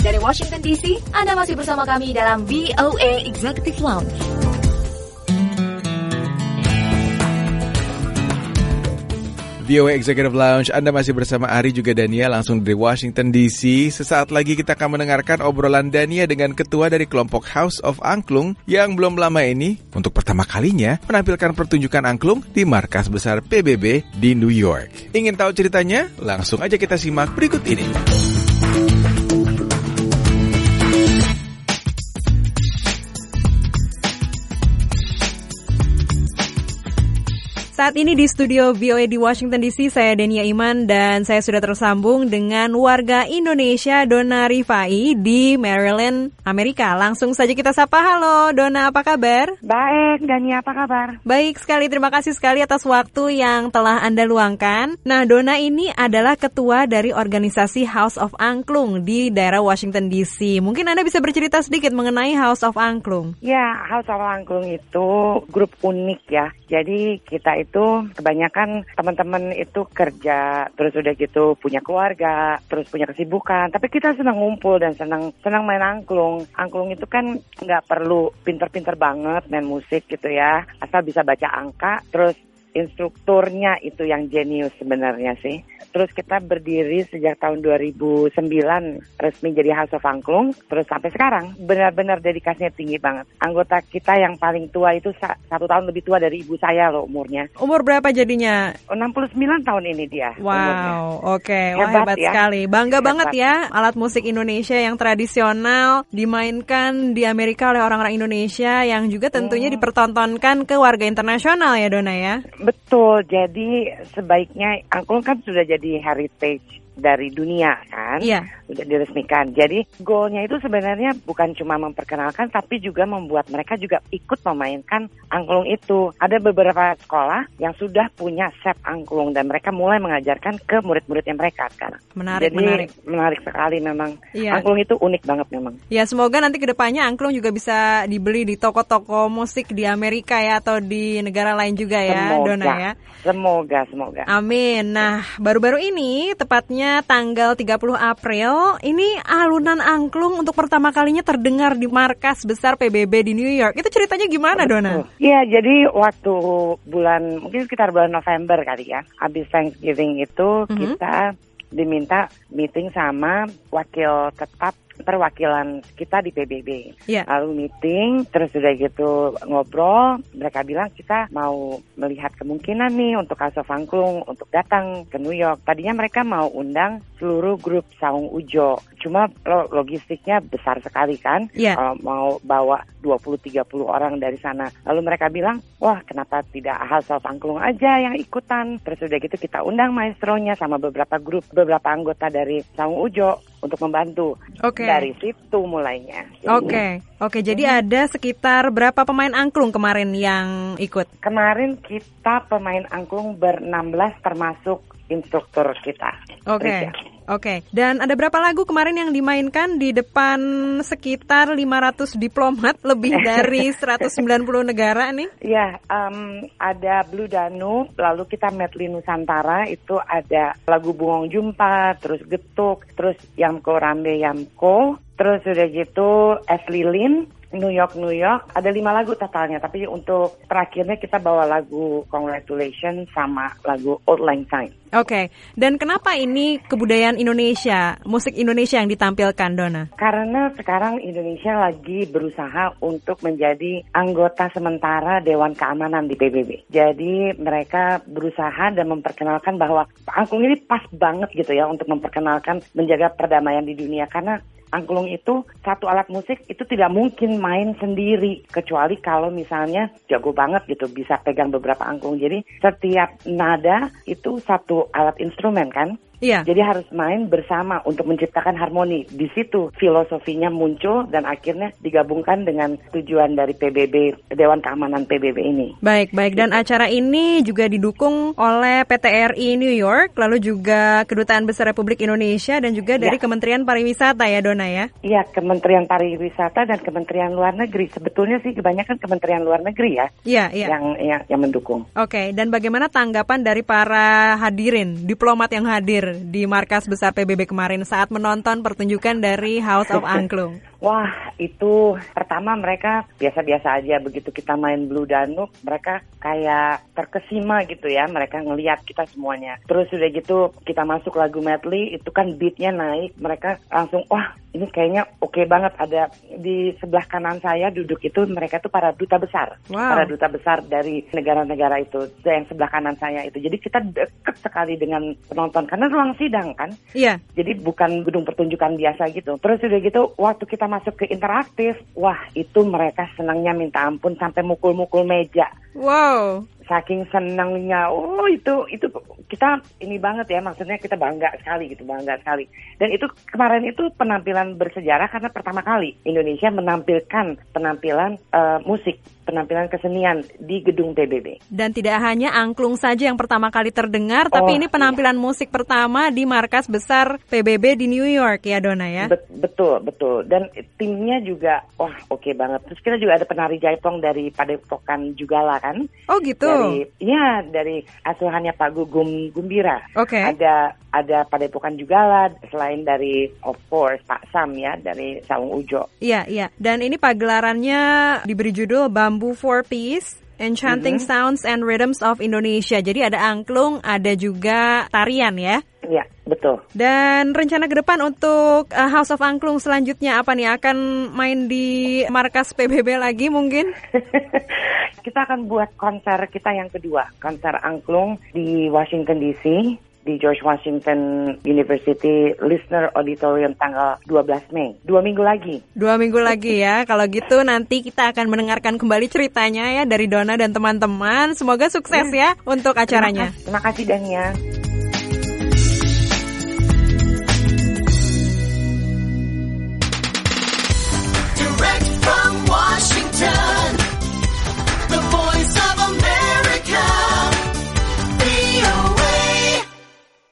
Dari Washington DC, Anda masih bersama kami dalam VOA Executive Lounge. VOA Executive Lounge, Anda masih bersama Ari juga Dania langsung dari Washington DC. Sesaat lagi kita akan mendengarkan obrolan Dania dengan ketua dari kelompok House of Angklung yang belum lama ini untuk pertama kalinya menampilkan pertunjukan angklung di markas besar PBB di New York. Ingin tahu ceritanya? Langsung aja kita simak berikut ini. Saat ini di studio VOA di Washington DC, saya Dania Iman dan saya sudah tersambung dengan warga Indonesia Donna Rifai di Maryland, Amerika. Langsung saja kita sapa. Halo Donna, apa kabar? Baik, Dania, apa kabar? Baik sekali, terima kasih sekali atas waktu yang telah Anda luangkan. Nah, Donna ini adalah ketua dari organisasi House of Angklung di daerah Washington DC. Mungkin Anda bisa bercerita sedikit mengenai House of Angklung. Ya, House of Angklung itu grup unik ya. Jadi kita itu kebanyakan teman-teman itu kerja, terus udah gitu punya keluarga, terus punya kesibukan. Tapi kita senang ngumpul dan senang main angklung. Angklung itu kan nggak perlu pinter-pinter banget main musik gitu ya, asal bisa baca angka. Terus instrukturnya itu yang jenius sebenarnya sih. Terus kita berdiri sejak tahun 2009 resmi jadi House of Angklung. Terus sampai sekarang benar-benar dedikasinya tinggi banget. Anggota kita yang paling tua itu 1 tahun lebih tua dari ibu saya loh umurnya. Umur berapa jadinya? 69 tahun ini dia. Wow, oke. Wah, hebat ya. Sekali. Bangga hebat banget ya alat musik Indonesia yang tradisional dimainkan di Amerika oleh orang-orang Indonesia yang juga tentunya dipertontonkan ke warga internasional ya Donna ya. Betul, jadi sebaiknya angklung kan sudah jadi heritage dari dunia kan, udah diresmikan. Jadi goalnya itu sebenarnya bukan cuma memperkenalkan, tapi juga membuat mereka juga ikut memainkan angklung itu. Ada beberapa sekolah yang sudah punya set angklung dan mereka mulai mengajarkan ke murid-muridnya mereka sekarang. Menarik. Menarik sekali memang. Angklung itu unik banget memang. Ya, semoga nanti kedepannya angklung juga bisa dibeli di toko-toko musik di Amerika ya, atau di negara lain juga ya, Donna ya. Semoga. Amin. Nah, baru-baru ini tepatnya tanggal 30 April, ini alunan angklung untuk pertama kalinya terdengar di markas besar PBB di New York. Itu ceritanya gimana, Donna? Iya, jadi waktu mungkin sekitar bulan November kali ya, habis Thanksgiving itu kita diminta meeting sama wakil tetap perwakilan kita di PBB. Lalu meeting, terus udah gitu ngobrol, mereka bilang kita mau melihat kemungkinan nih untuk House of Angklung untuk datang ke New York. Tadinya mereka mau undang seluruh grup Saung Ujo, cuma logistiknya besar sekali kan, mau bawa 20-30 orang dari sana. Lalu mereka bilang, wah kenapa tidak House of Angklung aja yang ikutan. Terus udah gitu kita undang maestronya sama beberapa anggota dari Saung Ujo untuk membantu. Dari situ mulainya. Oke, jadi ada sekitar berapa pemain angklung kemarin yang ikut? Kemarin kita pemain angklung ber-16 termasuk instruktur kita. Oke. Dan ada berapa lagu kemarin yang dimainkan di depan sekitar 500 diplomat lebih dari 190 negara nih? Iya, ada Blue Danube, lalu kita medley Nusantara, itu ada lagu Bungong Jumpa, terus Getuk, terus Yamko Rambe Yamko, terus udah gitu Es Lilin, New York, ada 5 lagu totalnya, tapi untuk terakhirnya kita bawa lagu Congratulations sama lagu Old Lang Syne. Oke, dan kenapa ini kebudayaan Indonesia, musik Indonesia yang ditampilkan, Donna? Karena sekarang Indonesia lagi berusaha untuk menjadi anggota sementara Dewan Keamanan di PBB. Jadi mereka berusaha dan memperkenalkan bahwa angklung ini pas banget gitu ya untuk memperkenalkan menjaga perdamaian di dunia, karena angklung itu satu alat musik itu tidak mungkin main sendiri kecuali kalau misalnya jago banget gitu bisa pegang beberapa angklung. Jadi setiap nada itu satu alat instrumen kan. Jadi harus main bersama untuk menciptakan harmoni. Di situ filosofinya muncul dan akhirnya digabungkan dengan tujuan dari PBB, Dewan Keamanan PBB ini. Baik. Dan acara ini juga didukung oleh PT RI New York, lalu juga Kedutaan Besar Republik Indonesia dan juga dari Kementerian Pariwisata ya, Donna ya? Iya, Kementerian Pariwisata dan Kementerian Luar Negeri. Sebetulnya sih kebanyakan Kementerian Luar Negeri ya. Yang mendukung. Oke, dan bagaimana tanggapan dari para hadirin, diplomat yang hadir hadir di markas besar PBB kemarin saat menonton pertunjukan dari House of Angklung? Wah, itu pertama mereka biasa-biasa aja. Begitu kita main Blue Danube, mereka kayak terkesima gitu ya. Mereka ngelihat kita semuanya. Terus udah gitu kita masuk lagu medley, itu kan beatnya naik. Mereka langsung, wah ini kayaknya oke banget. Ada di sebelah kanan saya duduk itu, mereka tuh para duta besar. Wow. Para duta besar dari negara-negara itu. Yang sebelah kanan saya itu. Jadi kita deket sekali dengan penonton. Karena ruang sidang kan. Iya. Jadi bukan gedung pertunjukan biasa gitu. Terus udah gitu, waktu kita masuk ke interaktif, wah itu mereka senangnya minta ampun sampai mukul-mukul meja. Wow. Saking senangnya, itu kita ini banget ya, maksudnya kita bangga sekali. Dan itu kemarin itu penampilan bersejarah karena pertama kali Indonesia menampilkan penampilan musik, penampilan kesenian di gedung PBB. Dan tidak hanya angklung saja yang pertama kali terdengar, tapi ini penampilan musik pertama di markas besar PBB di New York ya Dona ya? Betul. Dan timnya juga, wah oke banget. Terus kita juga ada penari jaipong dari Padepokan Jugala kan? Oh gitu? Dari asuhannya Pak Gugum Gumbira. Oke. Ada Padepokan Jugala, selain dari of course Pak Sam ya, dari Saung Ujo. Iya. Dan ini pagelarannya diberi judul Bamboo Four Piece, Enchanting Sounds and Rhythms of Indonesia. Jadi ada angklung, ada juga tarian ya? Iya, betul. Dan rencana ke depan untuk House of Angklung selanjutnya apa nih? Akan main di markas PBB lagi mungkin? Kita akan buat konser kita yang kedua, konser angklung di Washington DC, di George Washington University Listener Auditorium tanggal 12 Mei. 2 minggu lagi. 2 minggu lagi ya. Kalau gitu nanti kita akan mendengarkan kembali ceritanya ya dari Donna dan teman-teman. Semoga sukses ya untuk acaranya. Terima kasih Dania.